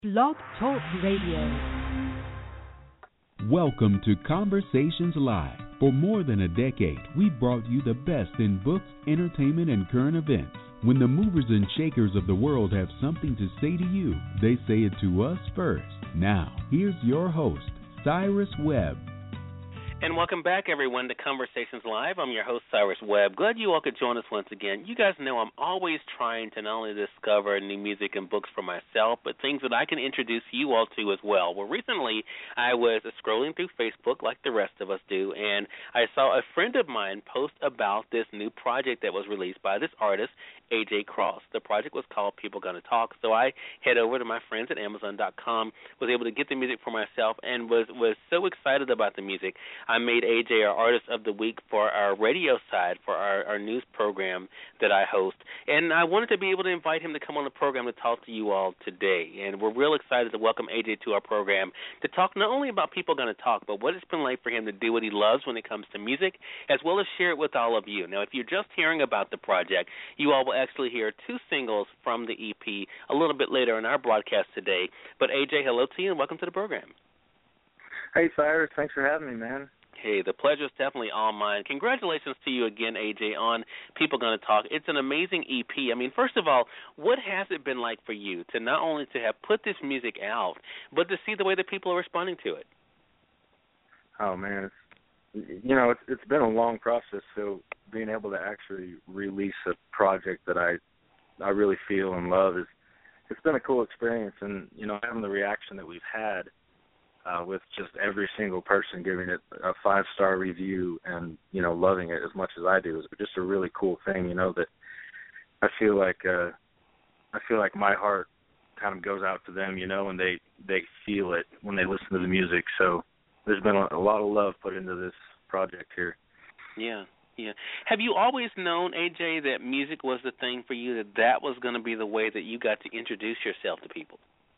Blog Talk Radio. Welcome to Conversations Live. For more than a decade, we've brought you the best in books, entertainment, and current events. When the movers and shakers of the world have something to say to you, they say it to us first. Now, here's your host, Cyrus Webb. And welcome back, everyone, to Conversations Live. I'm your host, Cyrus Webb. Glad you all could join us once again. You guys know I'm always trying to not only discover new music and books for myself, but things that I can introduce you all to as well. Well, recently I was scrolling through Facebook like the rest of us do, and I saw a friend of mine post about this new project that was released by this artist, AJ Cross. The project was called People Gonna Talk, so I head over to my friends at Amazon.com, was able to get the music for myself, and was so excited about the music. I made AJ our Artist of the Week for our radio side, for our news program that I host. And I wanted to be able to invite him to come on the program to talk to you all today. And we're real excited to welcome AJ to our program to talk not only about People Gonna Talk, but what it's been like for him to do what he loves when it comes to music, as well as share it with all of you. Now, if you're just hearing about the project, you all will actually hear two singles from the EP a little bit later in our broadcast today. But AJ, hello to you and welcome to the program. Hey, Cyrus. Thanks for having me, man. Hey, the pleasure is definitely all mine. Congratulations to you again, AJ, on People Gonna Talk. It's an amazing EP. I mean, first of all, what has it been like for you to not only to have put this music out, but to see the way that people are responding to it? Oh, man. It's been a long process, so being able to actually release a project that I really feel and love it's been a cool experience. And, having the reaction that we've had with just every single person giving it a 5-star review and, loving it as much as I do is just a really cool thing, that I feel like my heart kind of goes out to them, and they feel it when they listen to the music. So there's been a lot of love put into this project here. Yeah. Have you always known, AJ, that music was the thing for you, that was going to be the way that you got to introduce yourself to people?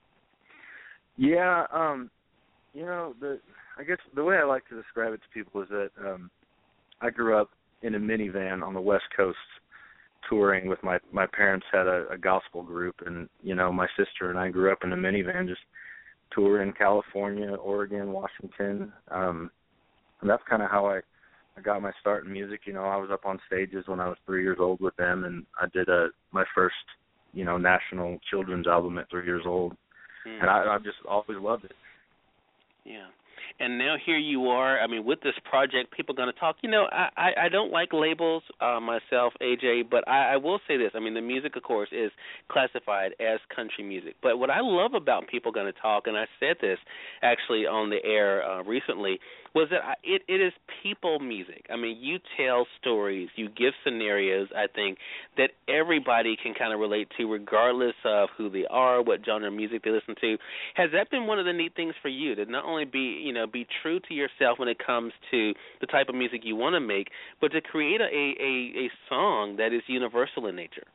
Yeah, I guess the way I like to describe it to people is that I grew up in a minivan on the West Coast touring with my parents had a gospel group, and, my sister and I grew up in a minivan just touring California, Oregon, Washington, and that's kind of how I got my start in music. I was up on stages when I was 3 years old with them, and I did my first, national children's album at 3 years old, and I've just always loved it. Yeah. And now here you are, with this project, People Gonna Talk. I don't like labels myself, AJ, but I will say this. The music, of course, is classified as country music. But what I love about People Gonna Talk, and I said this actually on the air recently, was that it is people music. You tell stories, you give scenarios, I think, that everybody can kind of relate to regardless of who they are, what genre of music they listen to. Has that been one of the neat things for you, to not only be true to yourself when it comes to the type of music you want to make, but to create a song that is universal in nature?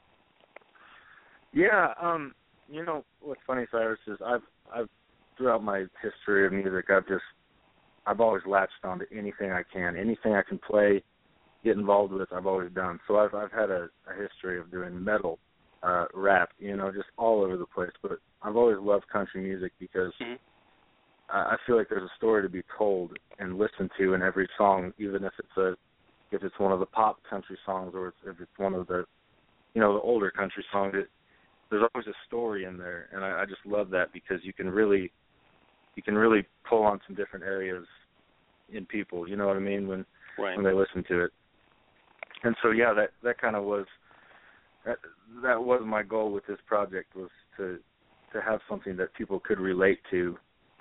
Yeah, what's funny, Cyrus, is I've throughout my history of music, I've always latched onto anything I can play, get involved with. I've always done. So I've had a history of doing metal, rap, just all over the place. But I've always loved country music because I feel like there's a story to be told and listened to in every song, even if it's one of the pop country songs or if it's one of the the older country songs. There's always a story in there, and I just love that because you can really pull on some different areas in people, you know what I mean, when they listen to it. And so that kind of was that was my goal with this project, was to have something that people could relate to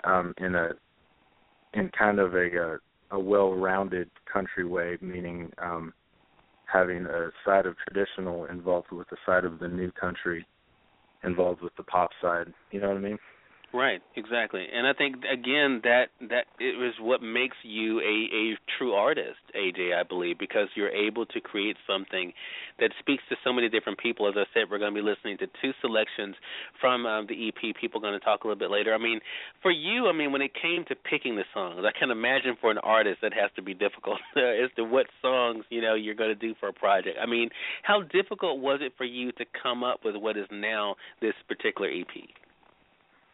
in kind of a well-rounded country way, meaning having a side of traditional involved with the side of the new country involved with the pop side. You know what I mean? Right, exactly. And I think, again, that it was what makes you a true artist, AJ, I believe, because you're able to create something that speaks to so many different people. As I said, we're going to be listening to two selections from the EP. People are going to talk a little bit later. For you, when it came to picking the songs, I can imagine for an artist that has to be difficult as to what songs, you're going to do for a project. How difficult was it for you to come up with what is now this particular EP?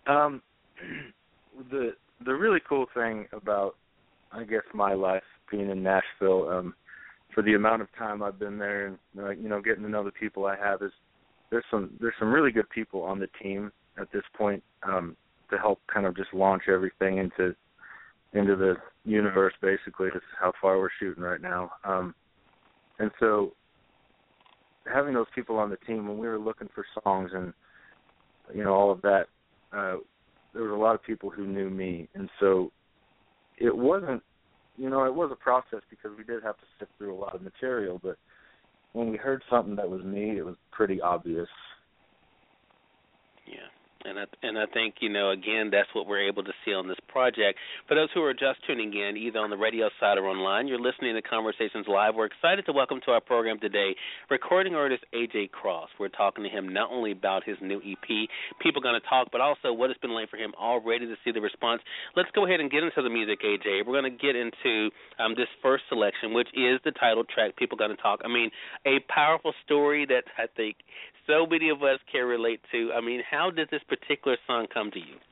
The really cool thing about, I guess, my life being in Nashville, for the amount of time I've been there, and getting to know the people I have, is there's some really good people on the team at this point to help kind of just launch everything into the universe. Basically, is how far we're shooting right now. And so, having those people on the team when we were looking for songs and all of that, there was a lot of people who knew me, and so it wasn't. It was a process because we did have to sift through a lot of material, but when we heard something that was me, it was pretty obvious. Yeah. And I think, again, that's what we're able to see on this project. For those who are just tuning in, either on the radio side or online, you're listening to Conversations Live. We're excited to welcome to our program today recording artist A.J. Cross. We're talking to him not only about his new EP, People Gonna Talk, but also what it's been like for him already to see the response. Let's go ahead and get into the music, A.J. We're going to get into this first selection, which is the title track, People Gonna Talk. I mean, a powerful story that I think so many of us can relate to. I mean, how did this particular song come to you?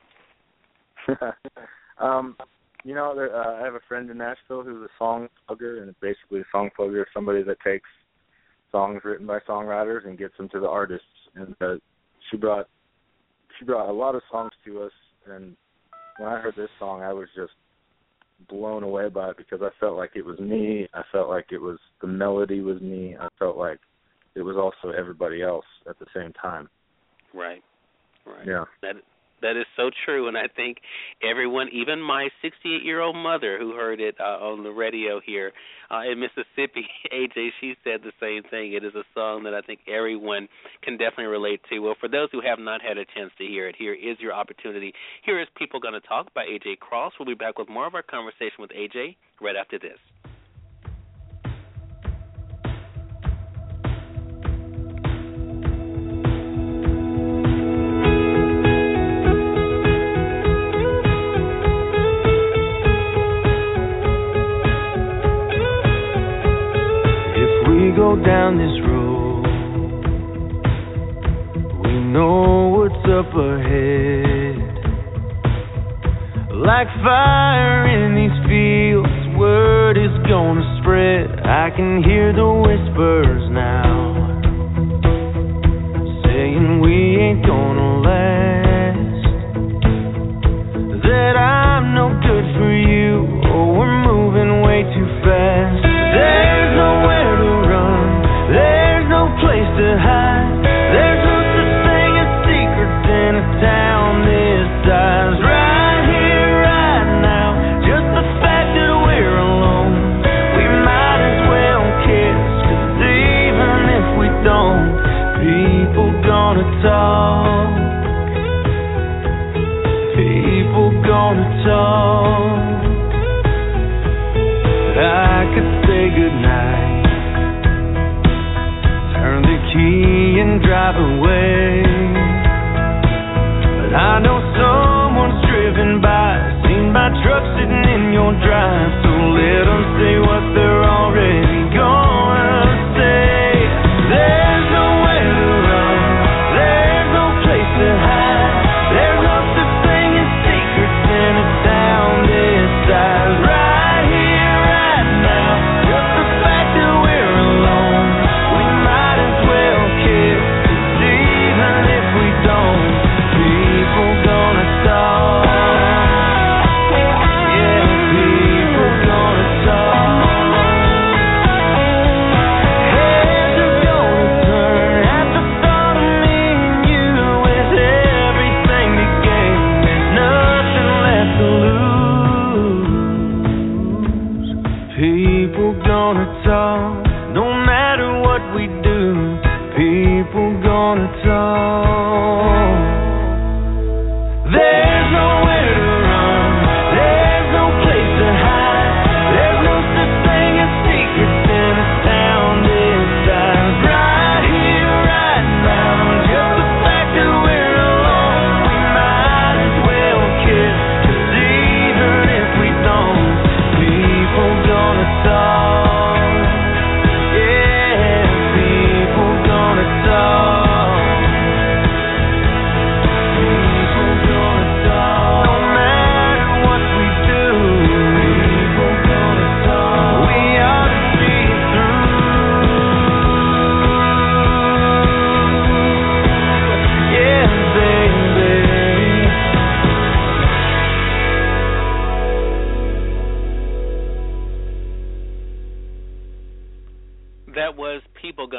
I have a friend in Nashville who's a song plugger, and basically a song plugger is somebody that takes songs written by songwriters and gets them to the artists. And she brought a lot of songs to us, and when I heard this song, I was just blown away by it because I felt like it was me. I felt like the melody was me. I felt like it was also everybody else at the same time. Right. Yeah. That is so true, and I think everyone, even my 68-year-old mother who heard it on the radio here in Mississippi, AJ, she said the same thing. It is a song that I think everyone can definitely relate to. Well, for those who have not had a chance to hear it, here is your opportunity. Here is People Gonna Talk by A.J. Cross. We'll be back with more of our conversation with A.J. right after this. Go down this road, we know what's up ahead. Like fire in these fields, word is gonna spread. I can hear the whispers now, saying we ain't gonna last, that I'm no good for you, or we're moving way too fast. There's nowhere to run, there's no place to hide. There's no such thing as secrets in a town this size. Right here, right now, just the fact that we're alone, we might as well kiss, 'cause even if we don't, people gonna talk. People gonna talk. I could say goodnight, turn the key and drive away, but I know someone's driven by, seen my truck sitting in your drive, so let them say what they're already gonna say. There's nowhere to run, there's no place to hide, there's no such thing as secrets in a town this size. Right here, right now, just the fact that we're alone, we might as well kiss, 'cause even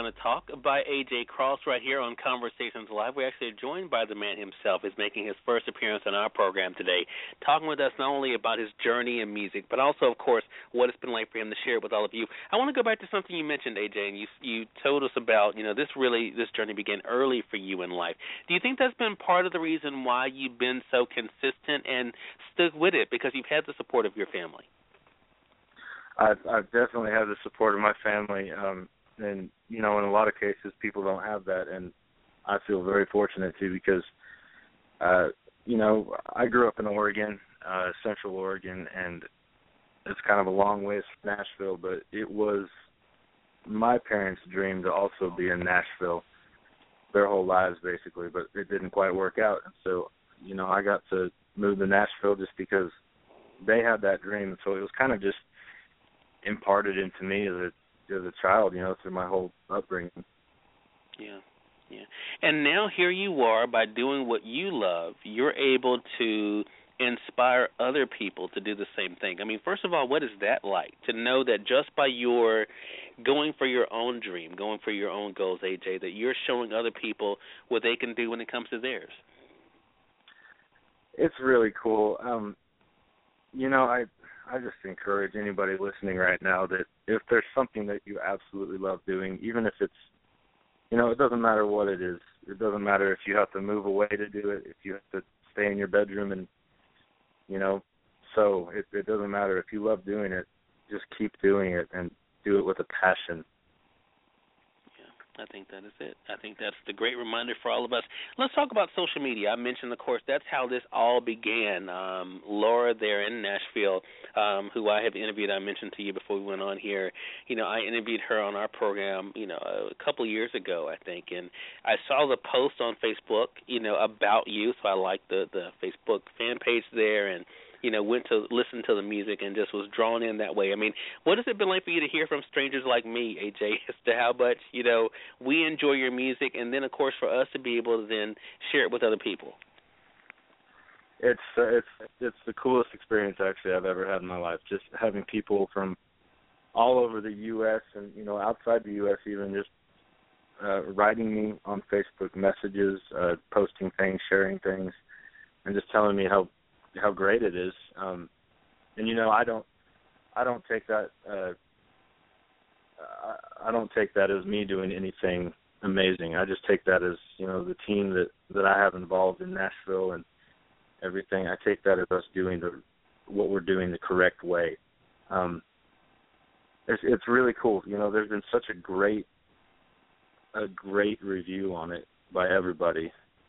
Gonna Talk by A.J. Cross right here on Conversations Live. We're actually joined by the man himself. He's making his first appearance on our program today, talking with us not only about his journey in music, but also, of course, what it's been like for him to share it with all of you. I want to go back to something you mentioned, A.J., and you told us about, this journey began early for you in life. Do you think that's been part of the reason why you've been so consistent and stuck with it, because you've had the support of your family? I've definitely had the support of my family, and in a lot of cases people don't have that, and I feel very fortunate too because, I grew up in Oregon, Central Oregon, and it's kind of a long ways from Nashville, but it was my parents' dream to also be in Nashville their whole lives basically, but it didn't quite work out, and so I got to move to Nashville just because they had that dream, so it was kind of just imparted into me as a child, through my whole upbringing. Yeah. And now here you are, by doing what you love, you're able to inspire other people to do the same thing. I mean, first of all, what is that like, to know that just by your going for your own dream, going for your own goals, AJ, that you're showing other people what they can do when it comes to theirs? It's really cool. I just encourage anybody listening right now that if there's something that you absolutely love doing, even if it's, it doesn't matter what it is. It doesn't matter if you have to move away to do it, if you have to stay in your bedroom and, so it doesn't matter. If you love doing it, just keep doing it and do it with a passion. I think that is it. I think that's the great reminder for all of us. Let's talk about social media. I mentioned, of course, that's how this all began. Laura there in Nashville, who I have interviewed, I mentioned to you before we went on here, I interviewed her on our program, a couple of years ago, I think, and I saw the post on Facebook, about you, so I liked the Facebook fan page there, and went to listen to the music and just was drawn in that way. I mean, what has it been like for you to hear from strangers like me, AJ, as to how much, we enjoy your music, and then, of course, for us to be able to then share it with other people? It's the coolest experience, actually, I've ever had in my life, just having people from all over the U.S. and, outside the U.S. even, just writing me on Facebook messages, posting things, sharing things, and just telling me how great it is, and I don't take that. I don't take that as me doing anything amazing. I just take that as the team that I have involved in Nashville and everything. I take that as us doing what we're doing the correct way. It's really cool. There's been such a great review on it by everybody.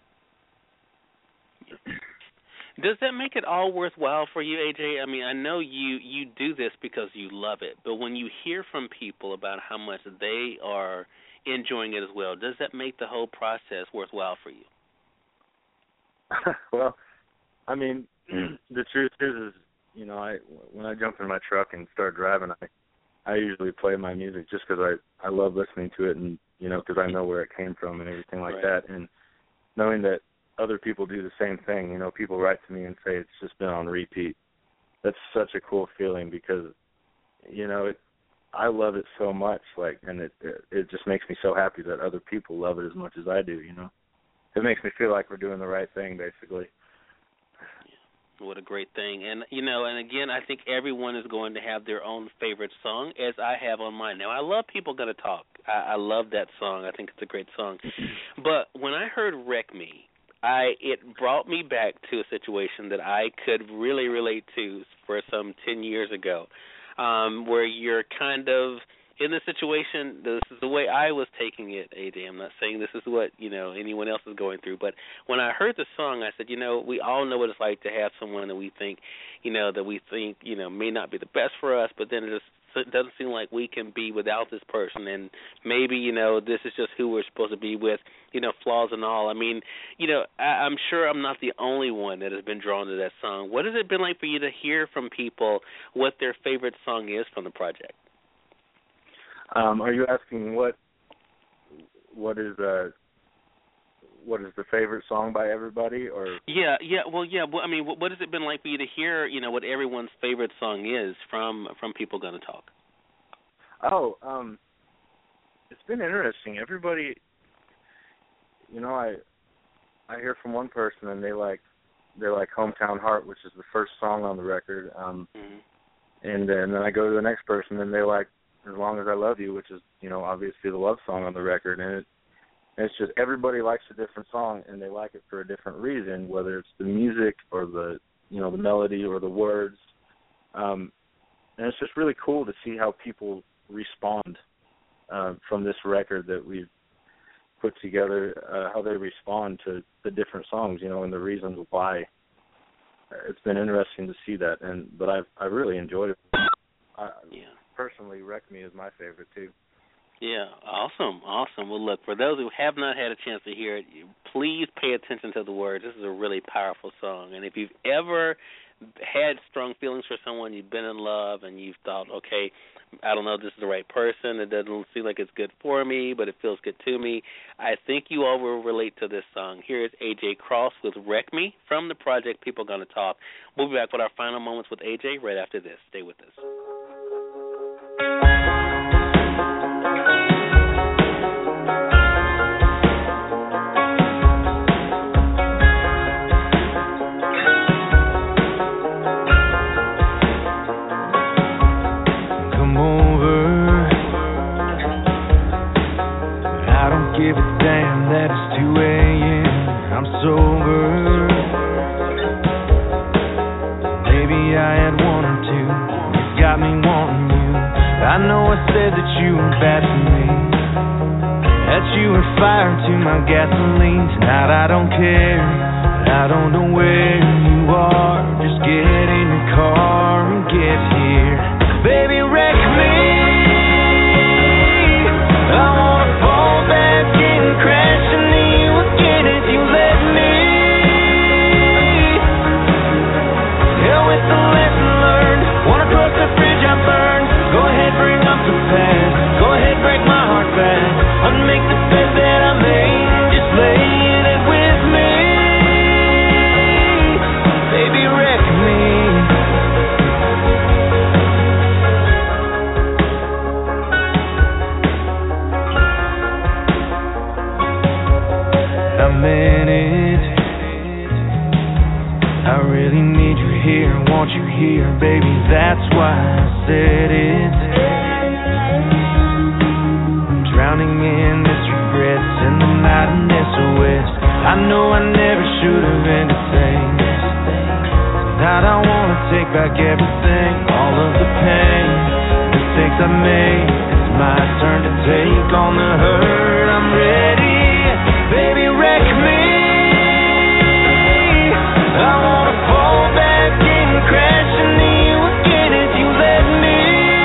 Does that make it all worthwhile for you, AJ? I mean, I know you do this because you love it, but when you hear from people about how much they are enjoying it as well, does that make the whole process worthwhile for you? Well, I mean, the truth is when I jump in my truck and start driving, I usually play my music just because I love listening to it, and because I know where it came from and everything like that, and knowing that other people do the same thing. People write to me and say it's just been on repeat. That's such a cool feeling because, I love it so much, and it just makes me so happy that other people love it as much as I do, It makes me feel like we're doing the right thing, basically. What a great thing. And, and again, I think everyone is going to have their own favorite song, as I have on mine. Now, I love People Gonna Talk. I love that song. I think it's a great song. But when I heard Wreck Me, it brought me back to a situation that I could really relate to for some 10 years ago, where you're kind of in the situation. This is the way I was taking it, AJ. I'm not saying this is what, anyone else is going through, but when I heard the song, I said, we all know what it's like to have someone that we think, may not be the best for us, but then it doesn't seem like we can be without this person, and maybe, this is just who we're supposed to be with, flaws and all. I mean, I'm sure I'm not the only one that has been drawn to that song. What has it been like for you to hear from people what their favorite song is from the project? Are you asking what is the favorite song by everybody, or? Yeah. Well, I mean, what has it been like for you to hear, what everyone's favorite song is from People Gonna Talk? it's been interesting. Everybody, you know, I hear from one person and they're like Hometown Heart, which is the first song on the record. And then I go to the next person and they like As Long As I Love You, which is, you know, obviously the love song on the record. And it's just everybody likes a different song and they like it for a different reason, whether it's the music or the, you know, the melody or the words. And it's just really cool to see how people respond from this record that we've put together, how they respond to the different songs, you know, and the reasons why. It's been interesting to see that, but I really enjoyed it. Personally, Wreck Me is my favorite too. Yeah, awesome. Well, look, for those who have not had a chance to hear it, please pay attention to the words. This is a really powerful song, and if you've ever had strong feelings for someone, you've been in love, and you've thought, okay, I don't know if this is the right person, it doesn't seem like it's good for me, but it feels good to me, I think you all will relate to this song. Here is AJ Cross with Wreck Me from the project People Gonna Talk. We'll be back with our final moments with AJ right after this. Stay with us. Give a damn that it's 2 a.m. I'm sober. Maybe I had one or two. You got me wanting you. I know I said that you were bad for me, that you were fire to my gasoline. Tonight I don't care. I don't know where you are. Just get in your car and get here. Baby, wreck me. I wanna fall back and crash into you again if you let me. Hell with the lesson learned. Wanna cross the bridge I burned. Go ahead, bring up the past. Go ahead, break my heart back. Unmake the bed that I made. Just lay in it with me. Baby, wreck me. I'm in it. I really need you here, want you here, baby, that's why I said it. I'm drowning in this regrets and the night in SOS. I know I never should have entertained this. Tonight I wanna take back everything, all of the pain, mistakes I made. It's my turn to take on the hurt. I'm ready. Baby, wreck me. I wanna fall back and crash into you again if you let me.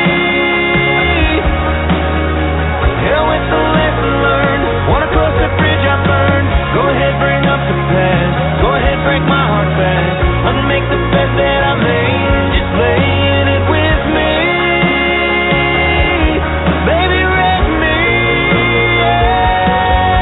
Hell with the lesson learned. Wanna cross the bridge I burned. Go ahead, bring up the past. Go ahead, break my heart back. Unmake the bed that I made. Just lay in it with me. Baby, wreck me. Yeah.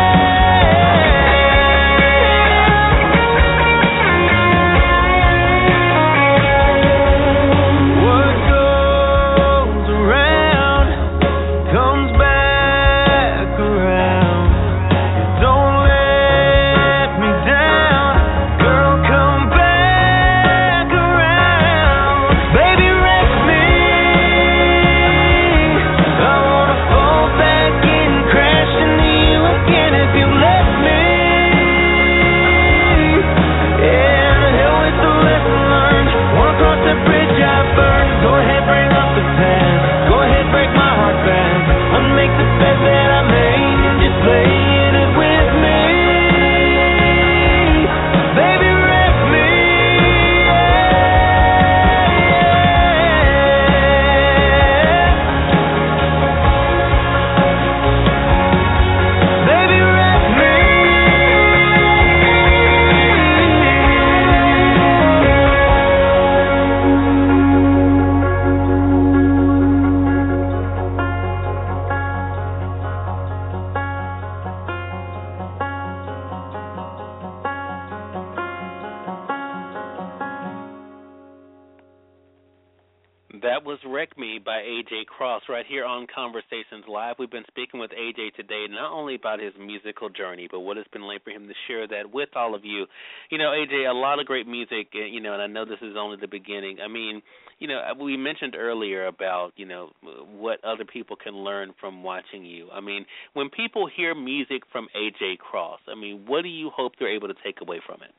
That was Wreck Me by A.J. Cross right here on Conversations Live. We've been speaking with A.J. today not only about his musical journey, but what it's been like for him to share that with all of you. You know, A.J., a lot of great music, you know, and I know this is only the beginning. I mean, you know, we mentioned earlier about, you know, what other people can learn from watching you. I mean, when people hear music from A.J. Cross, I mean, what do you hope they're able to take away from it?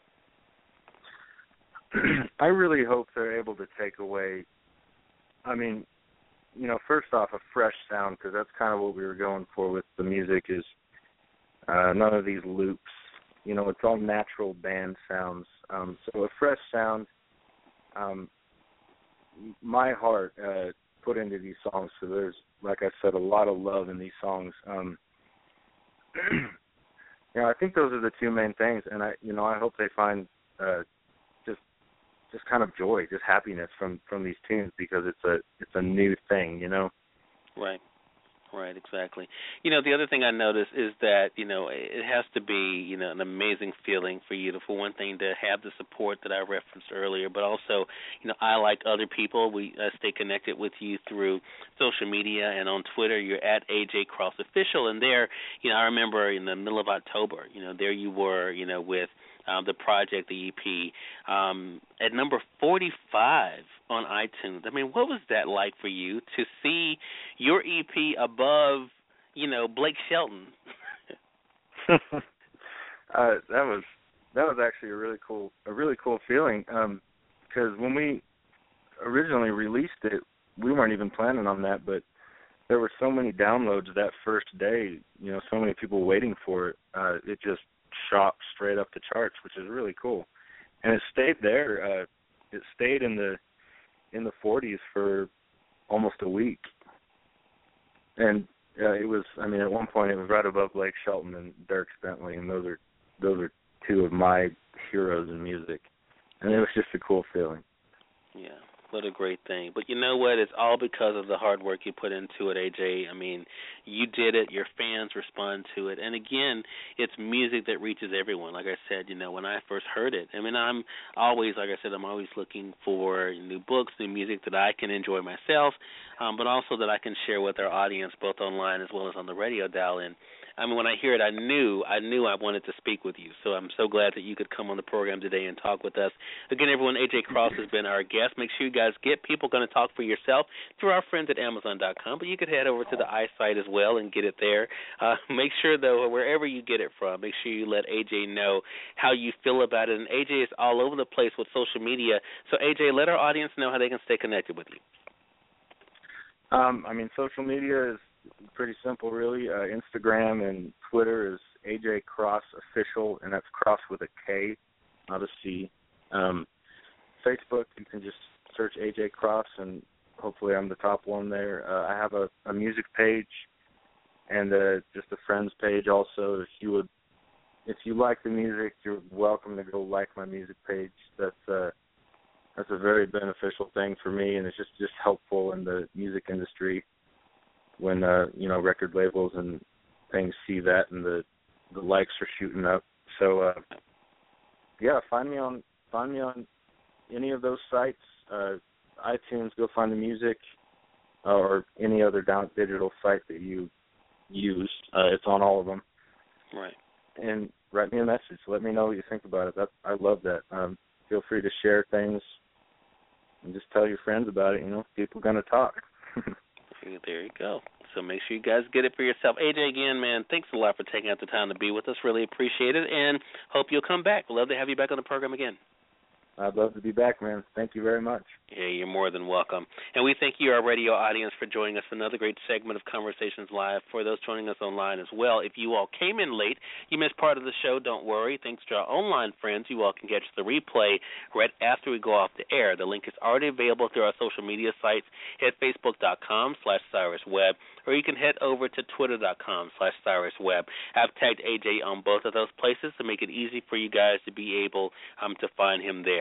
I really hope they're able to take away, I mean, you know, first off, a fresh sound, because that's kind of what we were going for with the music is none of these loops. You know, it's all natural band sounds. So a fresh sound, my heart put into these songs. So there's, like I said, a lot of love in these songs. You know, I think those are the two main things, and I hope they find just kind of joy, just happiness from these tunes, because it's a new thing, you know. Right, exactly. You know, the other thing I noticed is that, you know, it has to be, you know, an amazing feeling for you to, for one thing, to have the support that I referenced earlier, but also, you know, I, like other people, we stay connected with you through social media and on Twitter. You're at AJ Cross Official, and there, you know, I remember in the middle of October, you know, there you were, you know, with the project, the EP, at number 45 on iTunes. I mean, what was that like for you to see your EP above, you know, Blake Shelton? That was actually a really cool feeling. Because when we originally released it, we weren't even planning on that, but there were so many downloads that first day. You know, so many people waiting for it. It just shot straight up the charts, which is really cool, and it stayed there. It stayed in the 40s for almost a week, and it was. I mean, at one point, it was right above Blake Shelton and Dierks Bentley, and those are two of my heroes in music, and it was just a cool feeling. Yeah. What a great thing. But you know what? It's all because of the hard work you put into it, AJ. I mean, you did it. Your fans respond to it. And, again, it's music that reaches everyone. Like I said, you know, when I first heard it, I mean, I'm always looking for new books, new music that I can enjoy myself, but also that I can share with our audience, both online as well as on the radio dial-in. I mean, when I hear it, I knew I wanted to speak with you. So I'm so glad that you could come on the program today and talk with us. Again, everyone, AJ Cross has been our guest. Make sure you guys get People Gonna Talk for yourself through our friends at Amazon.com. But you could head over to the iSite as well and get it there. Make sure, though, wherever you get it from, make sure you let AJ know how you feel about it. And AJ is all over the place with social media. So, AJ, let our audience know how they can stay connected with you. I mean, social media is pretty simple, really. Instagram and Twitter is AJ Cross Official, and that's Cross with a K, not a C. Facebook, you can just search AJ Cross, and hopefully I'm the top one there. I have a music page and just a friends page also. If you like the music, you're welcome to go like my music page. That's a very beneficial thing for me, and it's just helpful in the music industry when you know, record labels and things see that and the likes are shooting up. So yeah, find me on any of those sites. iTunes, go find the music, or any other digital site that you use. It's on all of them. Right. And write me a message. Let me know what you think about it. I love that. Feel free to share things and just tell your friends about it. You know, people are going to talk. There you go. So make sure you guys get it for yourself. AJ, again, man, thanks a lot for taking out the time to be with us. Really appreciate it, and hope you'll come back. We'd love to have you back on the program again. I'd love to be back, man. Thank you very much. Yeah, you're more than welcome. And we thank you, our radio audience, for joining us for another great segment of Conversations Live. For those joining us online as well, if you all came in late, you missed part of the show, don't worry. Thanks to our online friends, you all can catch the replay right after we go off the air. The link is already available through our social media sites at facebook.com/CyrusWebb, or you can head over to twitter.com/CyrusWebb. I've tagged AJ on both of those places to make it easy for you guys to be able to find him there.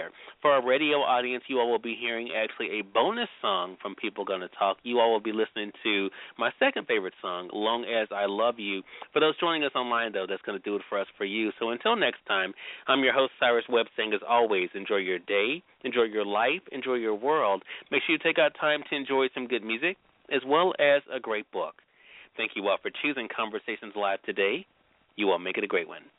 together. For our radio audience, you all will be hearing actually a bonus song from People Gonna Talk. You all will be listening to my second favorite song, Long As I Love You. For those joining us online, though, that's going to do it for us for you. So until next time, I'm your host, Cyrus Webb, saying as always, enjoy your day, enjoy your life, enjoy your world. Make sure you take out time to enjoy some good music as well as a great book. Thank you all for choosing Conversations Live today. You all make it a great one.